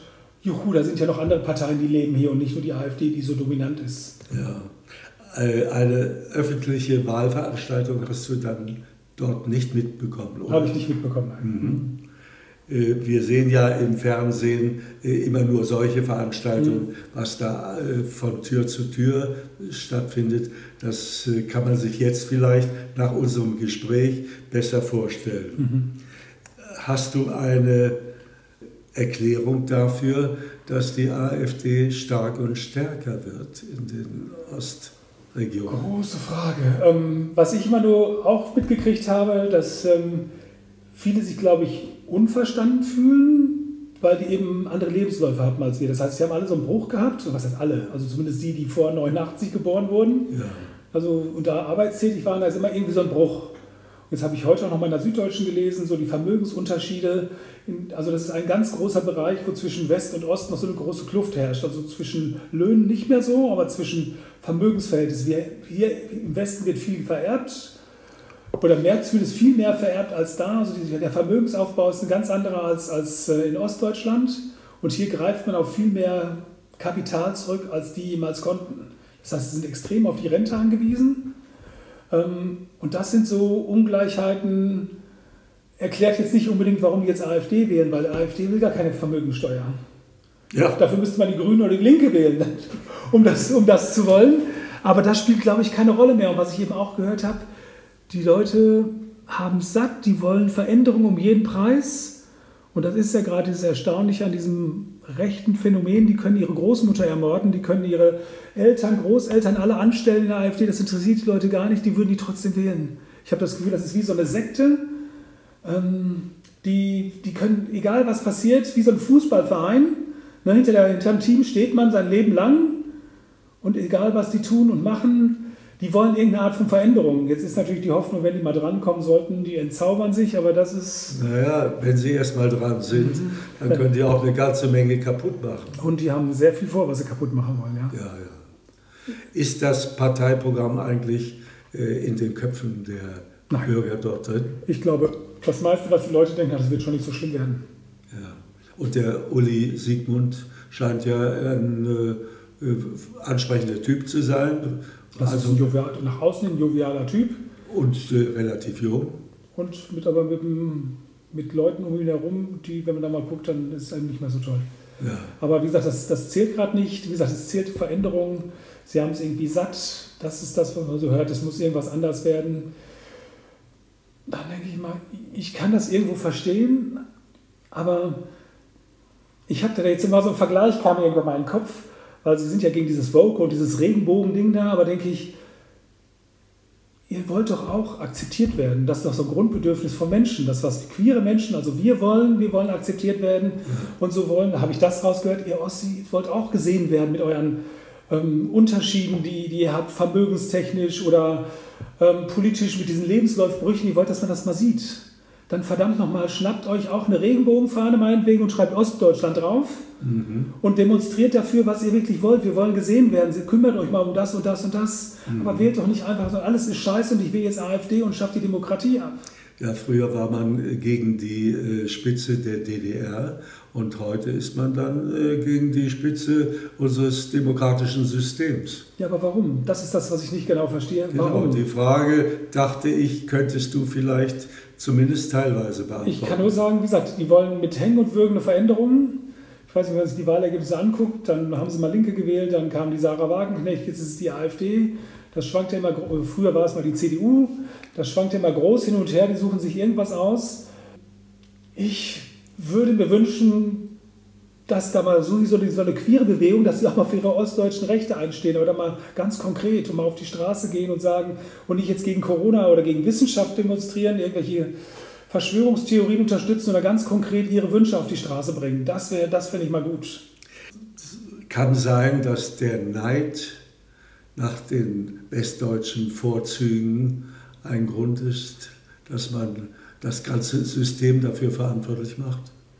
juhu, da sind ja noch andere Parteien, die leben hier und nicht nur die AfD, die so dominant ist. Ja. Eine öffentliche Wahlveranstaltung hast du dann dort nicht mitbekommen, oder? Habe ich nicht mitbekommen. Nein. Wir sehen ja im Fernsehen immer nur solche Veranstaltungen, was da von Tür zu Tür stattfindet. Das kann man sich jetzt vielleicht nach unserem Gespräch besser vorstellen. Hast du eine Erklärung dafür, dass die AfD stark und stärker wird in den Ostregionen? Große Frage. Was ich immer nur auch mitgekriegt habe, dass viele sich, glaube ich, unverstanden fühlen, weil die eben andere Lebensläufe hatten als wir. Das heißt, sie haben alle so einen Bruch gehabt, was heißt alle, also zumindest die, die vor 89 geboren wurden, Ja. also und da arbeitstätig waren, da ist immer irgendwie so ein Bruch. Jetzt habe ich heute auch noch mal in der Süddeutschen gelesen, so die Vermögensunterschiede. Also das ist ein ganz großer Bereich, wo zwischen West und Ost noch so eine große Kluft herrscht. Also zwischen Löhnen nicht mehr so, aber zwischen Vermögensverhältnissen. Hier im Westen wird viel vererbt, oder zumindest viel mehr vererbt als da. Also der Vermögensaufbau ist ein ganz anderer als in Ostdeutschland. Und hier greift man auf viel mehr Kapital zurück, als die jemals konnten. Das heißt, sie sind extrem auf die Rente angewiesen. Und das sind so Ungleichheiten, erklärt jetzt nicht unbedingt, warum die jetzt AfD wählen, weil die AfD will gar keine Vermögensteuer. Ja. Dafür müsste man die Grünen oder die Linke wählen, um das zu wollen. Aber das spielt, glaube ich, keine Rolle mehr. Und was ich eben auch gehört habe, die Leute haben es satt, die wollen Veränderung um jeden Preis. Und das ist ja gerade das Erstaunliche an diesem rechten Phänomen. Die können ihre Großmutter ermorden, die können ihre Eltern, Großeltern alle anstellen in der AfD. Das interessiert die Leute gar nicht, die würden die trotzdem wählen. Ich habe das Gefühl, das ist wie so eine Sekte. Die können, egal was passiert, wie so ein Fußballverein, hinter dem Team steht man sein Leben lang und egal was die tun und machen, die wollen irgendeine Art von Veränderung. Jetzt ist natürlich die Hoffnung, wenn die mal drankommen sollten, die entzaubern sich, aber das ist... Naja, wenn sie erst mal dran sind, dann können die auch eine ganze Menge kaputt machen. Und die haben sehr viel vor, was sie kaputt machen wollen, ja. Ja, ja. Ist das Parteiprogramm eigentlich in den Köpfen der Bürger dort drin? Ich glaube, das meiste, was die Leute denken, das wird schon nicht so schlimm werden. Ja. Und der Uli Siegmund scheint ja ein ansprechender Typ zu sein. Das ist ein nach außen ein jovialer Typ. Und relativ jung. Und aber mit Leuten um ihn herum, die, wenn man da mal guckt, dann ist es einem nicht mehr so toll. Ja. Aber wie gesagt, das zählt gerade nicht. Wie gesagt, es zählt Veränderung. Sie haben es irgendwie satt. Das ist das, was man so hört. Es muss irgendwas anders werden. Dann denke ich mal, ich kann das irgendwo verstehen, aber ich habe da jetzt immer so einen Vergleich, kam mir irgendwann mal in den Kopf, weil sie sind ja gegen dieses Woke und dieses Regenbogen-Ding da, aber denke ich, ihr wollt doch auch akzeptiert werden. Das ist doch so ein Grundbedürfnis von Menschen, das, was queere Menschen, also wir wollen akzeptiert werden und so wollen, da habe ich das rausgehört, ihr Ossi wollt auch gesehen werden mit euren Unterschieden, die ihr habt, vermögenstechnisch oder politisch mit diesen Lebensläufbrüchen, ihr wollt, dass man das mal sieht. Dann verdammt nochmal, schnappt euch auch eine Regenbogenfahne meinetwegen und schreibt Ostdeutschland drauf und demonstriert dafür, was ihr wirklich wollt. Wir wollen gesehen werden. Sie kümmert euch mal um das und das und das. Aber wählt doch nicht einfach so, alles ist scheiße und ich will jetzt AfD und schafft die Demokratie ab. Ja, früher war man gegen die Spitze der DDR und heute ist man dann gegen die Spitze unseres demokratischen Systems. Ja, aber warum? Das ist das, was ich nicht genau verstehe. Genau, warum? Die Frage, dachte ich, könntest du vielleicht zumindest teilweise beantworten. Ich kann nur sagen, wie gesagt, die wollen mit Hängen und Würgen eine Veränderung. Ich weiß nicht, wenn man sich die Wahlergebnisse anguckt, dann haben sie mal Linke gewählt, dann kam die Sarah Wagenknecht, jetzt ist es die AfD. Das schwankt ja immer, früher war es mal die CDU, das schwankt ja immer groß hin und her, die suchen sich irgendwas aus. Ich würde mir wünschen, dass da mal sowieso so eine queere Bewegung, dass sie auch mal für ihre ostdeutschen Rechte einstehen oder mal ganz konkret und mal auf die Straße gehen und sagen, und nicht jetzt gegen Corona oder gegen Wissenschaft demonstrieren, irgendwelche Verschwörungstheorien unterstützen oder ganz konkret ihre Wünsche auf die Straße bringen. Das fände ich mal gut. Kann sein, dass der Neid nach den westdeutschen Vorzügen ein Grund ist, dass man das ganze System dafür verantwortlich macht?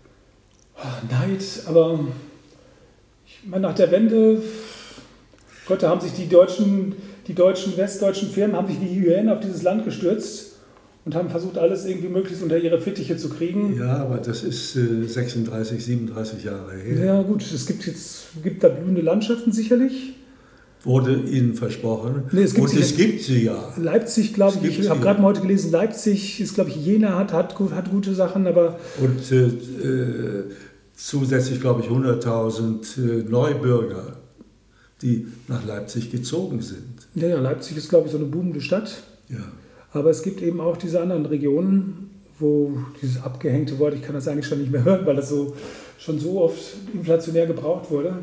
Neid, aber ich meine, nach der Wende, Gott, da haben sich die deutschen westdeutschen Firmen haben sich wie Hyänen auf dieses Land gestürzt und haben versucht, alles irgendwie möglichst unter ihre Fittiche zu kriegen. Ja, aber das ist 36, 37 Jahre her. Ja gut, es gibt da blühende Landschaften sicherlich. Wurde Ihnen versprochen. Nee, es gibt sie ja. Leipzig, glaube ich habe gerade mal heute gelesen, Leipzig ist, glaube ich, Jena hat gute Sachen, aber... Und zusätzlich, glaube ich, 100.000 Neubürger, die nach Leipzig gezogen sind. Ja, Leipzig ist, glaube ich, so eine boomende Stadt. Ja. Aber es gibt eben auch diese anderen Regionen, wo dieses abgehängte Wort, ich kann das eigentlich schon nicht mehr hören, weil das schon so oft inflationär gebraucht wurde.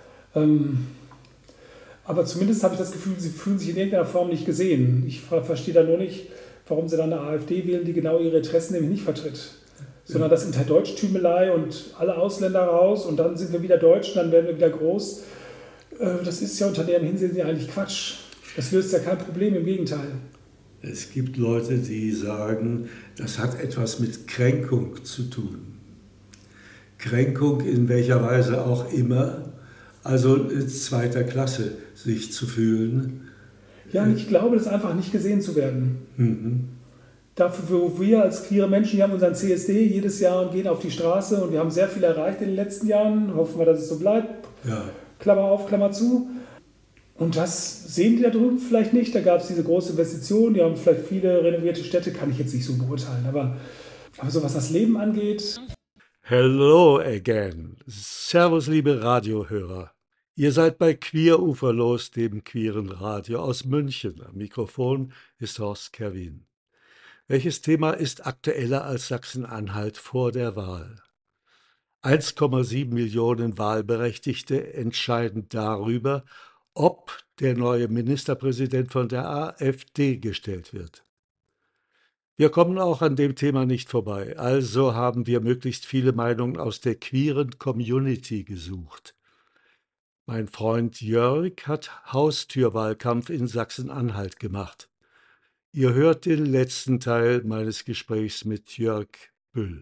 Aber zumindest habe ich das Gefühl, sie fühlen sich in irgendeiner Form nicht gesehen. Ich verstehe da nur nicht, warum sie dann eine AfD wählen, die genau ihre Interessen nämlich nicht vertritt. Sondern das sind halt Deutschtümelei und alle Ausländer raus und dann sind wir wieder Deutsch und dann werden wir wieder groß. Das ist ja unter deren Hinsicht eigentlich Quatsch. Das löst ja kein Problem, im Gegenteil. Es gibt Leute, die sagen, das hat etwas mit Kränkung zu tun. Kränkung in welcher Weise auch immer, also zweiter Klasse sich zu fühlen. Ja, ich glaube, das ist einfach nicht gesehen zu werden. Mhm. Dafür, wo wir als queere Menschen, wir haben unseren CSD jedes Jahr und gehen auf die Straße und wir haben sehr viel erreicht in den letzten Jahren. Hoffen wir, dass es so bleibt. Ja. Klammer auf, Klammer zu. Und das sehen die da drüben vielleicht nicht. Da gab es diese große Investition, die haben vielleicht viele renovierte Städte, kann ich jetzt nicht so beurteilen. Aber so was das Leben angeht. Hello again. Servus, liebe Radiohörer. Ihr seid bei Queer Uferlos, dem queeren Radio aus München. Am Mikrofon ist Horst Kerwin. Welches Thema ist aktueller als Sachsen-Anhalt vor der Wahl? 1,7 Millionen Wahlberechtigte entscheiden darüber, ob der neue Ministerpräsident von der AfD gestellt wird. Wir kommen auch an dem Thema nicht vorbei, also haben wir möglichst viele Meinungen aus der queeren Community gesucht. Mein Freund Jörg hat Haustürwahlkampf in Sachsen-Anhalt gemacht. Ihr hört den letzten Teil meines Gesprächs mit Jörg Büll.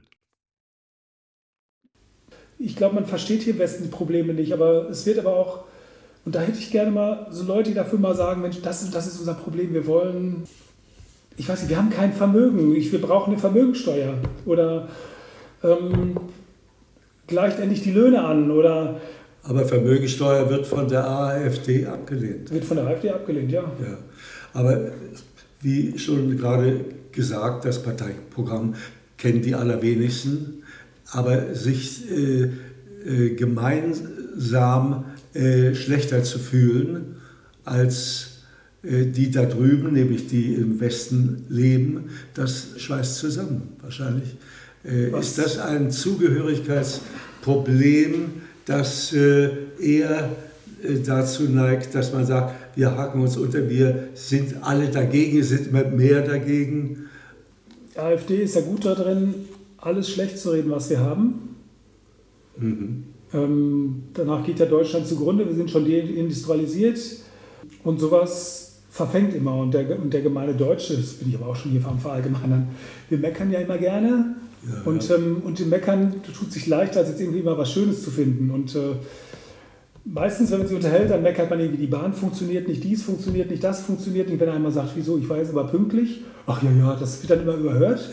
Ich glaube, man versteht hier im Westen die Probleme nicht, aber es wird aber auch, und da hätte ich gerne mal so Leute, die dafür mal sagen, Mensch, das ist unser Problem, wir wollen, ich weiß nicht, wir haben kein Vermögen, wir brauchen eine Vermögensteuer oder gleicht endlich die Löhne an oder... Aber Vermögensteuer wird von der AfD abgelehnt. Wird von der AfD abgelehnt, ja. Ja. Aber wie schon gerade gesagt, das Parteiprogramm kennen die allerwenigsten. Aber sich gemeinsam schlechter zu fühlen als die da drüben, nämlich die im Westen leben, das schweißt zusammen. Wahrscheinlich ist das ein Zugehörigkeitsproblem, das eher dazu neigt, dass man sagt, wir haken uns unter, wir sind alle dagegen, sind immer mehr dagegen. Die AfD ist ja gut darin, alles schlecht zu reden, was wir haben. Mhm. Danach geht ja Deutschland zugrunde, wir sind schon deindustrialisiert und sowas verfängt immer. Und der gemeine Deutsche, das bin ich aber auch schon hier am Verallgemeinern, wir meckern ja immer gerne. Ja. Und im Meckern tut sich leichter, als jetzt irgendwie mal was Schönes zu finden. Und meistens, wenn man sich unterhält, dann meckert man irgendwie, die Bahn funktioniert nicht, dies funktioniert nicht, das funktioniert nicht. Wenn einer sagt, wieso, ich war jetzt aber pünktlich, ach ja, das wird dann immer überhört.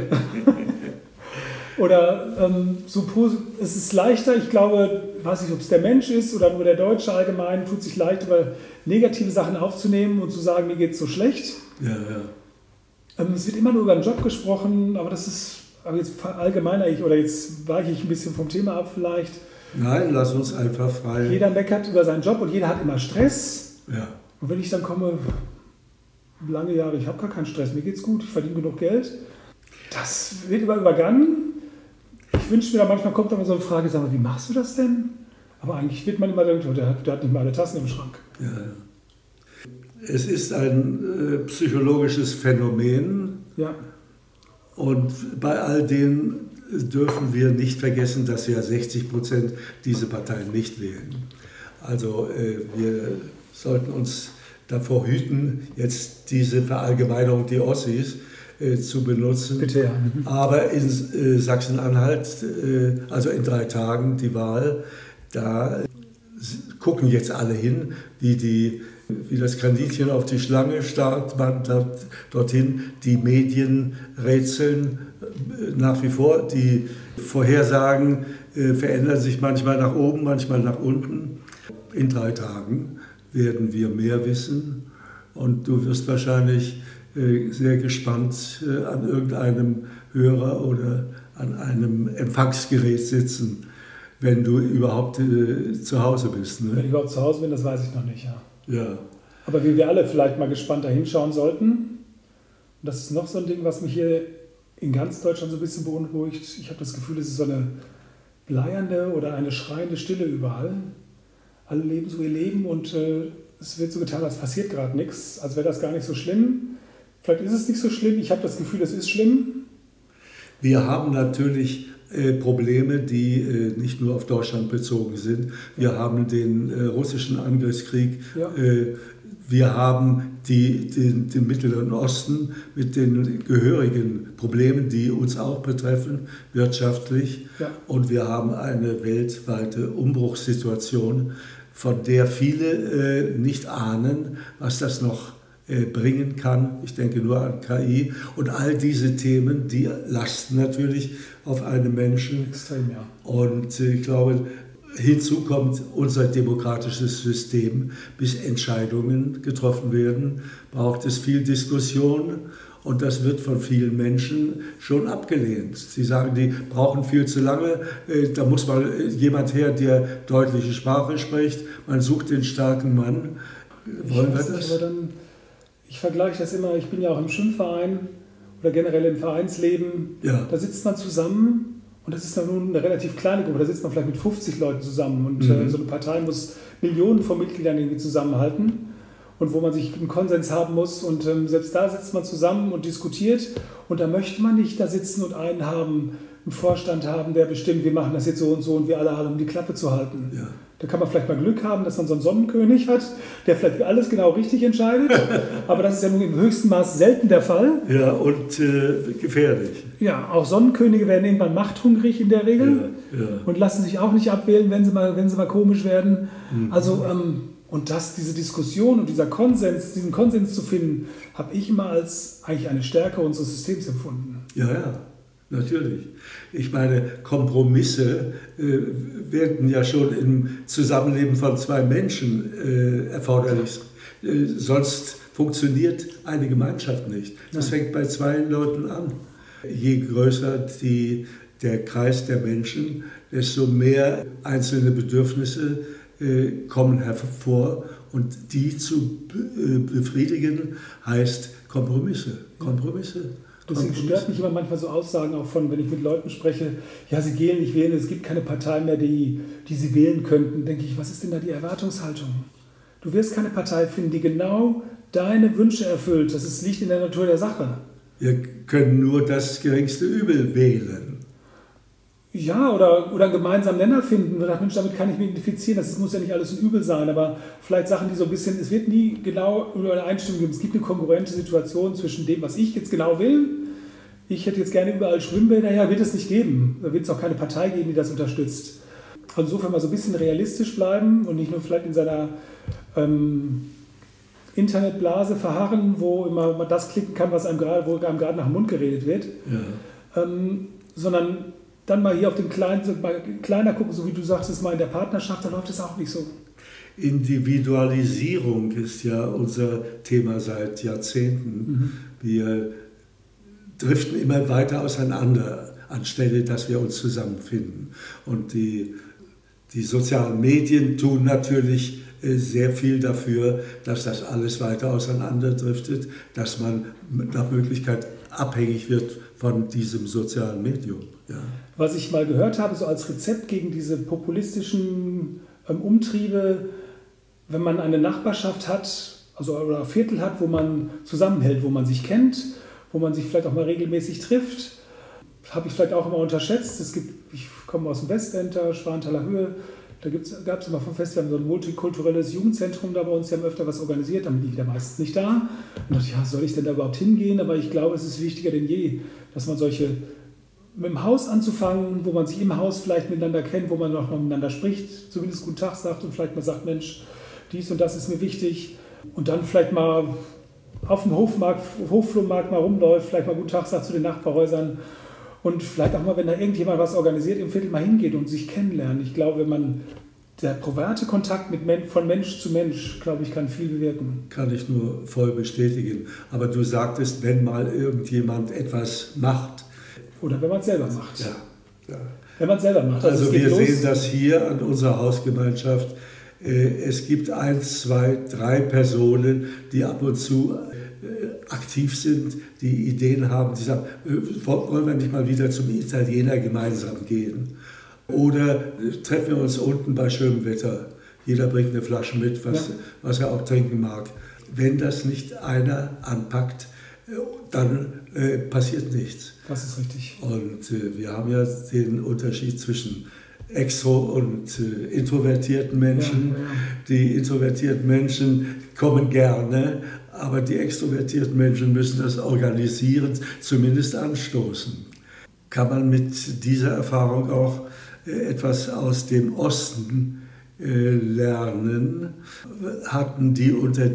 Oder es ist leichter, ich glaube, ich weiß nicht, ob es der Mensch ist oder nur der Deutsche allgemein, tut sich leicht, über negative Sachen aufzunehmen und zu sagen, mir geht es so schlecht. Ja. Es wird immer nur über den Job gesprochen, aber das ist, aber jetzt allgemeiner oder jetzt weiche ich ein bisschen vom Thema ab vielleicht. Nein, lass uns einfach frei. Jeder meckert über seinen Job und jeder hat immer Stress. Ja. Und wenn ich dann komme, lange Jahre, ich habe gar keinen Stress, mir geht's gut, ich verdiene genug Geld. Das wird übergangen. Ich wünsche mir da manchmal, kommt da mal so eine Frage, sag mal, wie machst du das denn? Aber eigentlich wird man immer denken, der hat nicht mal alle Tassen im Schrank. Ja. Es ist ein psychologisches Phänomen. Ja. Und bei all dem dürfen wir nicht vergessen, dass ja 60% diese Parteien nicht wählen. Also wir sollten uns davor hüten, jetzt diese Verallgemeinerung, die Ossis, zu benutzen. Bitte, ja. Aber in Sachsen-Anhalt, also in 3 Tagen die Wahl, da gucken jetzt alle hin, wie die wie das Kaninchen auf die Schlange starrt man dorthin. Die Medien rätseln nach wie vor. Die Vorhersagen verändern sich manchmal nach oben, manchmal nach unten. In 3 Tagen werden wir mehr wissen und du wirst wahrscheinlich sehr gespannt an irgendeinem Hörer oder an einem Empfangsgerät sitzen, wenn du überhaupt zu Hause bist. Ne? Wenn ich überhaupt zu Hause bin, das weiß ich noch nicht, ja. Ja. Aber wie wir alle vielleicht mal gespannt da hinschauen sollten, und das ist noch so ein Ding, was mich hier in ganz Deutschland so ein bisschen beunruhigt. Ich habe das Gefühl, es ist so eine bleiernde oder eine schreiende Stille überall. Alle leben so ihr Leben und es wird so getan, als passiert gerade nichts, als wäre das gar nicht so schlimm. Vielleicht ist es nicht so schlimm, ich habe das Gefühl, es ist schlimm. Wir haben natürlich Probleme, die nicht nur auf Deutschland bezogen sind. Wir haben den russischen Angriffskrieg, Ja. Wir haben den Mittleren Osten mit den gehörigen Problemen, die uns auch betreffen, wirtschaftlich. Ja. Und wir haben eine weltweite Umbruchssituation, von der viele nicht ahnen, was das noch bringen kann. Ich denke nur an KI. Und all diese Themen, die lasten natürlich auf einem Menschen. Extrem, ja. Und ich glaube, hinzu kommt unser demokratisches System. Bis Entscheidungen getroffen werden, braucht es viel Diskussion. Und das wird von vielen Menschen schon abgelehnt. Sie sagen, die brauchen viel zu lange. Da muss mal jemand her, der deutliche Sprache spricht. Man sucht den starken Mann. Wollen wir das? Ich vergleiche das immer, ich bin ja auch im Schwimmverein oder generell im Vereinsleben. Ja. Da sitzt man zusammen und das ist dann nun eine relativ kleine Gruppe. Da sitzt man vielleicht mit 50 Leuten zusammen und so eine Partei muss Millionen von Mitgliedern irgendwie zusammenhalten und wo man sich einen Konsens haben muss. Und selbst da sitzt man zusammen und diskutiert und da möchte man nicht da sitzen und einen Vorstand haben, der bestimmt, wir machen das jetzt so und wir alle haben, um die Klappe zu halten. Ja. Da kann man vielleicht mal Glück haben, dass man so einen Sonnenkönig hat, der vielleicht alles genau richtig entscheidet. Aber das ist ja nun im höchsten Maß selten der Fall. Ja, und gefährlich. Ja, auch Sonnenkönige werden irgendwann machthungrig in der Regel und lassen sich auch nicht abwählen, wenn sie mal komisch werden. Also, und diese Diskussion und diesen Konsens zu finden, habe ich immer als eigentlich eine Stärke unseres Systems empfunden. Ja. Natürlich. Ich meine, Kompromisse werden ja schon im Zusammenleben von 2 Menschen erforderlich. Sonst funktioniert eine Gemeinschaft nicht. Das fängt bei 2 Leuten an. Je größer der Kreis der Menschen, desto mehr einzelne Bedürfnisse kommen hervor. Und die zu befriedigen heißt Kompromisse. Deswegen stört mich immer manchmal so Aussagen auch von, wenn ich mit Leuten spreche, ja, sie gehen nicht wählen, es gibt keine Partei mehr, die sie wählen könnten. Denke ich, was ist denn da die Erwartungshaltung? Du wirst keine Partei finden, die genau deine Wünsche erfüllt. Das liegt in der Natur der Sache. Wir können nur das geringste Übel wählen. Ja, oder einen gemeinsamen Nenner finden. Mensch, damit kann ich mich identifizieren. Das muss ja nicht alles ein Übel sein, aber vielleicht Sachen, die so ein bisschen, es wird nie genau eine Einstimmung geben. Es gibt eine kongruente Situation zwischen dem, was ich jetzt genau will. Ich hätte jetzt gerne überall Schwimmbäder, ja, wird es nicht geben. Da wird es auch keine Partei geben, die das unterstützt. Also insofern mal so ein bisschen realistisch bleiben und nicht nur vielleicht in seiner Internetblase verharren, wo immer man das klicken kann, wo einem gerade nach dem Mund geredet wird. Ja. Sondern dann mal hier auf den kleiner gucken, so wie du sagst, mal in der Partnerschaft, da läuft es auch nicht so. Individualisierung ist ja unser Thema seit Jahrzehnten. Wir driften immer weiter auseinander, anstelle dass wir uns zusammenfinden. Und die sozialen Medien tun natürlich sehr viel dafür, dass das alles weiter auseinanderdriftet, dass man nach Möglichkeit abhängig wird von diesem sozialen Medium. Ja. Was ich mal gehört habe, so als Rezept gegen diese populistischen Umtriebe, wenn man eine Nachbarschaft hat, also oder ein Viertel hat, wo man zusammenhält, wo man sich kennt, wo man sich vielleicht auch mal regelmäßig trifft, habe ich vielleicht auch immer unterschätzt. Ich komme aus dem Westend, Schwanthaler Höhe, da gab es immer vom Festival so ein multikulturelles Jugendzentrum da bei uns, die haben öfter was organisiert, dann bin ich wieder meistens nicht da. Und dachte, ja, soll ich denn da überhaupt hingehen? Aber ich glaube, es ist wichtiger denn je, dass man mit dem Haus anzufangen, wo man sich im Haus vielleicht miteinander kennt, wo man noch miteinander spricht, zumindest guten Tag sagt und vielleicht mal sagt, Mensch, dies und das ist mir wichtig. und dann vielleicht mal auf dem Hofflohmarkt mal rumläuft, vielleicht mal guten Tag sagt zu den Nachbarhäusern und vielleicht auch mal, wenn da irgendjemand was organisiert, im Viertel mal hingeht und sich kennenlernen. Ich glaube, wenn man der private Kontakt von Mensch zu Mensch, glaube ich, kann viel bewirken. Kann ich nur voll bestätigen. Aber du sagtest, wenn mal irgendjemand etwas macht. Oder wenn man es selber macht. Ja. Wenn man es selber macht. Also wir sehen das hier an unserer Hausgemeinschaft. Es gibt 1, 2, 3 Personen, die ab und zu aktiv sind, die Ideen haben, die sagen, wollen wir nicht mal wieder zum Italiener gemeinsam gehen? Oder treffen wir uns unten bei schönem Wetter. Jeder bringt eine Flasche mit, was er auch trinken mag. Wenn das nicht einer anpackt, dann passiert nichts. Das ist richtig. Und wir haben ja den Unterschied zwischen extro- und introvertierten Menschen. Ja. Die introvertierten Menschen kommen gerne, aber die extrovertierten Menschen müssen das organisieren, zumindest anstoßen. Kann man mit dieser Erfahrung auch etwas aus dem Osten lernen? Hatten die unter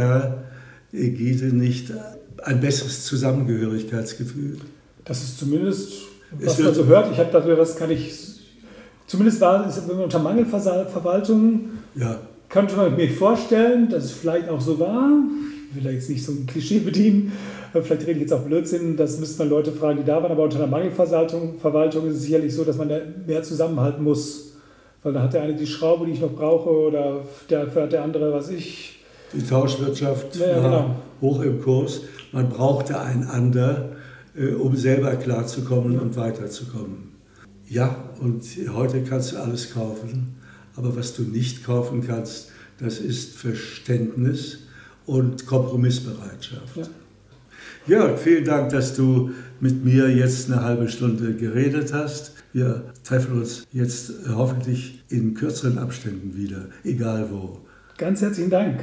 DDR-Ägide nicht ein besseres Zusammengehörigkeitsgefühl? Das ist zumindest, was man so hört. Ich habe dafür, was kann ich, zumindest war es unter Mangelverwaltung, könnte man mir vorstellen, dass es vielleicht auch so war. Ich will da jetzt nicht so ein Klischee bedienen, vielleicht rede ich jetzt auch Blödsinn, das müsste man Leute fragen, die da waren, aber unter einer Mangelverwaltung ist es sicherlich so, dass man da mehr zusammenhalten muss. Weil da hat der eine die Schraube, die ich noch brauche, oder dafür hat der andere, was ich. Die Tauschwirtschaft war hoch im Kurs. Man brauchte einander, um selber klarzukommen und weiterzukommen. Ja, und heute kannst du alles kaufen, aber was du nicht kaufen kannst, das ist Verständnis und Kompromissbereitschaft. Ja, vielen Dank, dass du mit mir jetzt eine halbe Stunde geredet hast. Wir treffen uns jetzt hoffentlich in kürzeren Abständen wieder, egal wo. Ganz herzlichen Dank.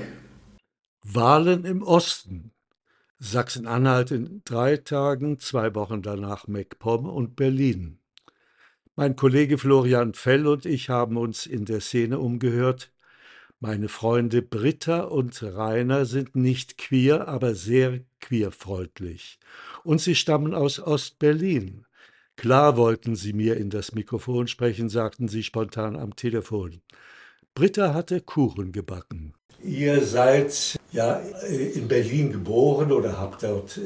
Wahlen im Osten. Sachsen-Anhalt in 3 Tagen, 2 Wochen danach MacPom und Berlin. Mein Kollege Florian Fell und ich haben uns in der Szene umgehört. Meine Freunde Britta und Rainer sind nicht queer, aber sehr queerfreundlich. Und sie stammen aus Ost-Berlin. Klar wollten sie mir in das Mikrofon sprechen, sagten sie spontan am Telefon. Britta hatte Kuchen gebacken. Ihr seid ja in Berlin geboren oder habt dort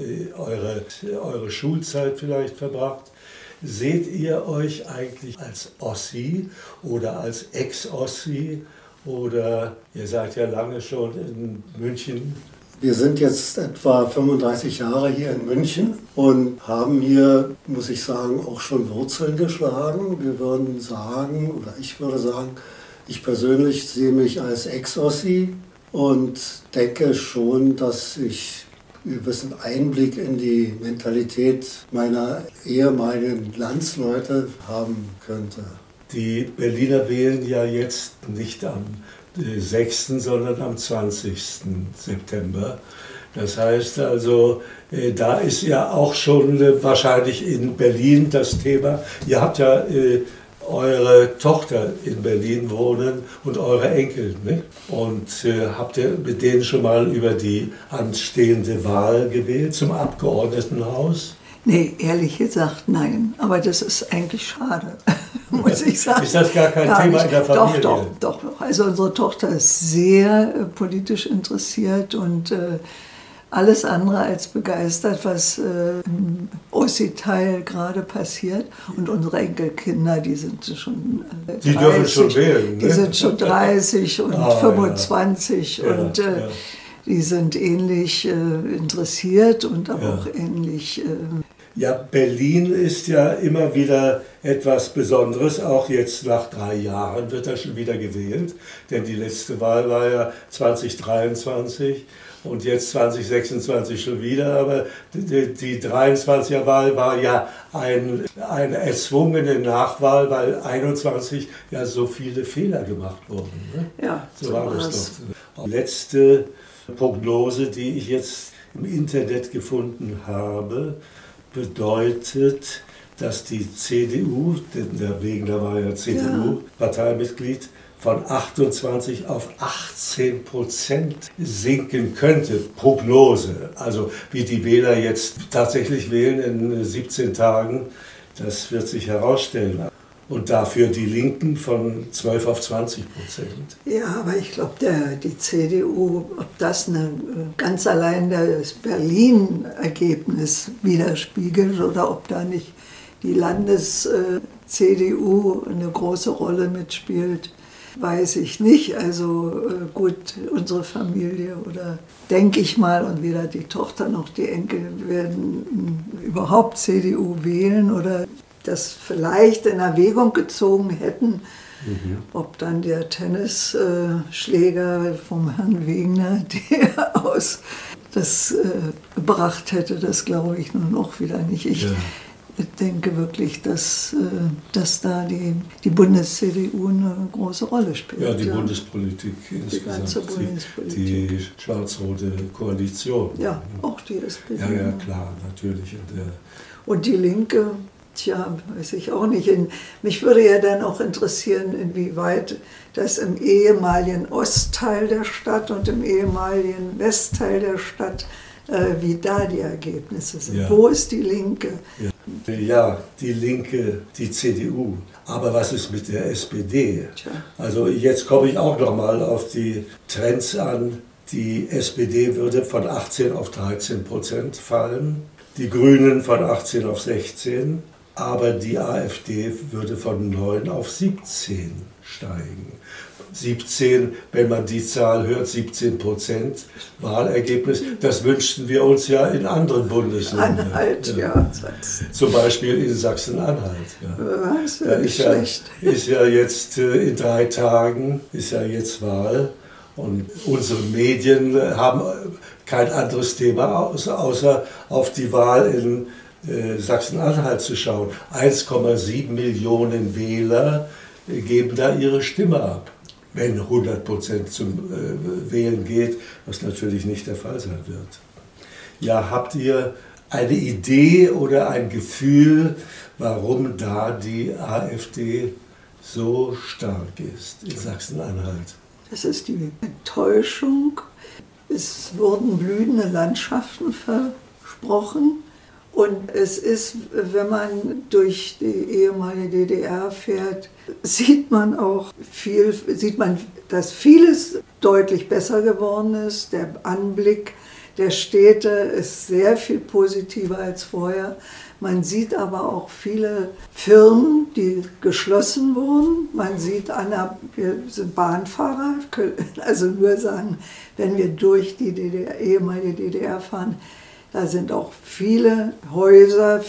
eure Schulzeit vielleicht verbracht. Seht ihr euch eigentlich als Ossi oder als Ex-Ossi? Oder ihr seid ja lange schon in München? Wir sind jetzt etwa 35 Jahre hier in München und haben hier, muss ich sagen, auch schon Wurzeln geschlagen. Wir würden sagen, oder ich würde sagen, ich persönlich sehe mich als Ex-Ossi und denke schon, dass ich einen gewissen Einblick in die Mentalität meiner ehemaligen Landsleute haben könnte. Die Berliner wählen ja jetzt nicht am 6., sondern am 20. September. Das heißt also, da ist ja auch schon wahrscheinlich in Berlin das Thema. Ihr habt ja eure Tochter in Berlin wohnen und eure Enkel, ne? Und habt ihr mit denen schon mal über die anstehende Wahl gewählt zum Abgeordnetenhaus? Nee, ehrlich gesagt nein. Aber das ist eigentlich schade, muss ich sagen. Ist das gar kein Thema in der Familie? Doch. Also unsere Tochter ist sehr politisch interessiert und alles andere als begeistert, was im Ossi-Teil gerade passiert. Und unsere Enkelkinder, die sind schon 30. Die dürfen schon wählen, ne? Die sind schon 30 und 25 und die sind ähnlich interessiert und aber auch ähnlich. Ja, Berlin ist ja immer wieder etwas Besonderes. Auch jetzt nach 3 Jahren wird da schon wieder gewählt. Denn die letzte Wahl war ja 2023 und jetzt 2026 schon wieder. Aber die 23er Wahl war ja eine erzwungene Nachwahl, weil 21 ja so viele Fehler gemacht wurden. Ne? Ja, so war das doch. Die letzte Prognose, die ich jetzt im Internet gefunden habe, bedeutet, dass die CDU, denn der Wegener war ja CDU-Parteimitglied, von 28 auf 18% sinken könnte. Prognose, also wie die Wähler jetzt tatsächlich wählen in 17 Tagen, das wird sich herausstellen. Und dafür die Linken von 12 auf 20%. Ja, aber ich glaube, die CDU, ob das ganz allein das Berlin-Ergebnis widerspiegelt oder ob da nicht die Landes-CDU eine große Rolle mitspielt, weiß ich nicht. Also gut, unsere Familie oder denke ich mal, und weder die Tochter noch die Enkel werden überhaupt CDU wählen oder das vielleicht in Erwägung gezogen hätten, ob dann der Tennisschläger vom Herrn Wegener, der aus das gebracht hätte, das glaube ich nun noch wieder nicht. Ich denke wirklich, dass da die Bundes-CDU eine große Rolle spielt. Ja, die Bundespolitik insgesamt, die ganze Bundespolitik. Die schwarz-rote Koalition. Ja, auch die SPD. Ja, klar, natürlich. Und die Linke, tja, weiß ich auch nicht. Mich würde ja dann auch interessieren, inwieweit das im ehemaligen Ostteil der Stadt und im ehemaligen Westteil der Stadt, wie da die Ergebnisse sind. Ja. Wo ist die Linke? Ja, die Linke, die CDU. Aber was ist mit der SPD? Tja. Also jetzt komme ich auch nochmal auf die Trends an. Die SPD würde von 18 auf 13% fallen, die Grünen von 18 auf 16%. Aber die AfD würde von 9 auf 17 steigen. 17, wenn man die Zahl hört, 17% Wahlergebnis. Das wünschten wir uns ja in anderen Bundesländern. Anhalt, ja. Zum Beispiel in Sachsen-Anhalt. Ja. Das wäre nicht schlecht. Ist ja jetzt in 3 Tagen, ist ja jetzt Wahl. Und unsere Medien haben kein anderes Thema, außer auf die Wahl in Sachsen-Anhalt zu schauen. 1,7 Millionen Wähler geben da ihre Stimme ab, wenn 100% zum Wählen geht, was natürlich nicht der Fall sein wird. Ja, habt ihr eine Idee oder ein Gefühl, warum da die AfD so stark ist in Sachsen-Anhalt? Das ist die Enttäuschung. Es wurden blühende Landschaften versprochen. Und es ist, wenn man durch die ehemalige DDR fährt, sieht man, dass vieles deutlich besser geworden ist. Der Anblick der Städte ist sehr viel positiver als vorher. Man sieht aber auch viele Firmen, die geschlossen wurden. Man sieht, wir sind Bahnfahrer, können also nur sagen, wenn wir durch die ehemalige DDR fahren, da sind auch viele Häuser,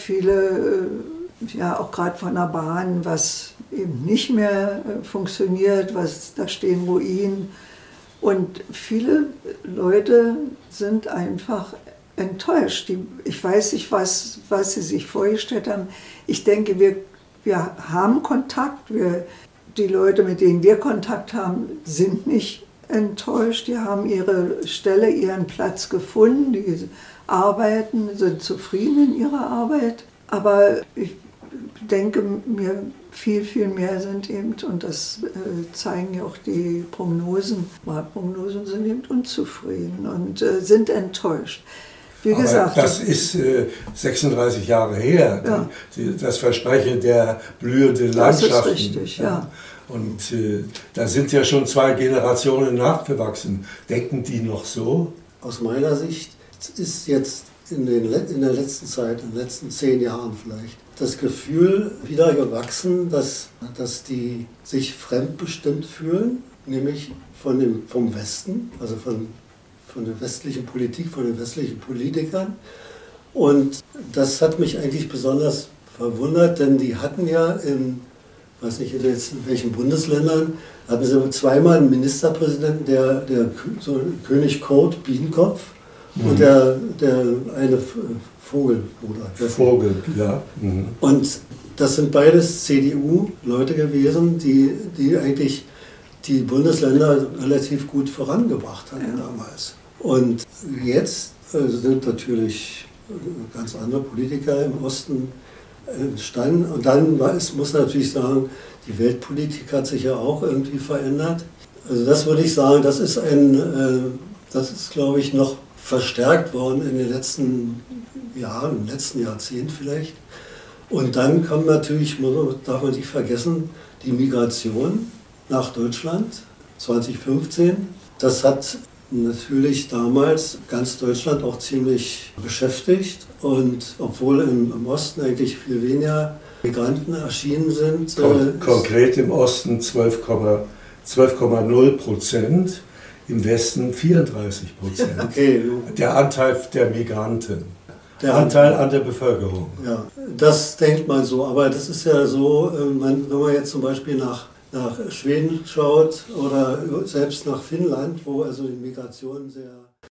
auch gerade von der Bahn, was eben nicht mehr funktioniert, da stehen Ruinen. Und viele Leute sind einfach enttäuscht. Ich weiß nicht, was sie sich vorgestellt haben. Ich denke, wir haben Kontakt. Die Leute, mit denen wir Kontakt haben, sind nicht enttäuscht. Die haben ihre Stelle, ihren Platz gefunden. Die arbeiten, sind zufrieden in ihrer Arbeit. Aber ich denke mir, viel, viel mehr sind eben, und das zeigen ja auch die Prognosen, Wahlprognosen sind eben unzufrieden und sind enttäuscht. Wie gesagt, das ist 36 Jahre her, ja. Das Versprechen der blühenden Landschaften. Das ist richtig, ja. Und da sind ja schon 2 Generationen nachgewachsen. Denken die noch so? Aus meiner Sicht ist jetzt in der letzten Zeit, in den letzten 10 Jahren vielleicht, das Gefühl wieder gewachsen, dass die sich fremdbestimmt fühlen, nämlich vom Westen, also von der westlichen Politik, von den westlichen Politikern. Und das hat mich eigentlich besonders verwundert, denn die hatten ja in welchen Bundesländern, hatten sie 2-mal einen Ministerpräsidenten, der so König Kurt Biedenkopf und der eine Vogelbruder. Vogel, ja. Mhm. Und das sind beides CDU-Leute gewesen, die eigentlich die Bundesländer relativ gut vorangebracht haben damals. Und jetzt sind natürlich ganz andere Politiker im Osten entstanden. Und dann muss man natürlich sagen, die Weltpolitik hat sich ja auch irgendwie verändert. Also das würde ich sagen, das ist glaube ich, noch verstärkt worden in den letzten Jahren, im letzten Jahrzehnt vielleicht. Und dann kam natürlich, darf man nicht vergessen, die Migration nach Deutschland 2015. Das hat natürlich damals ganz Deutschland auch ziemlich beschäftigt. Und obwohl im Osten eigentlich viel weniger Migranten erschienen sind. Konkret im Osten 12,0%, im Westen 34%. Okay. Der Anteil der Migranten. Der Anteil an der Bevölkerung. Ja, das denkt man so. Aber das ist ja so, wenn man jetzt zum Beispiel nach Schweden schaut oder selbst nach Finnland, wo also die Migration sehr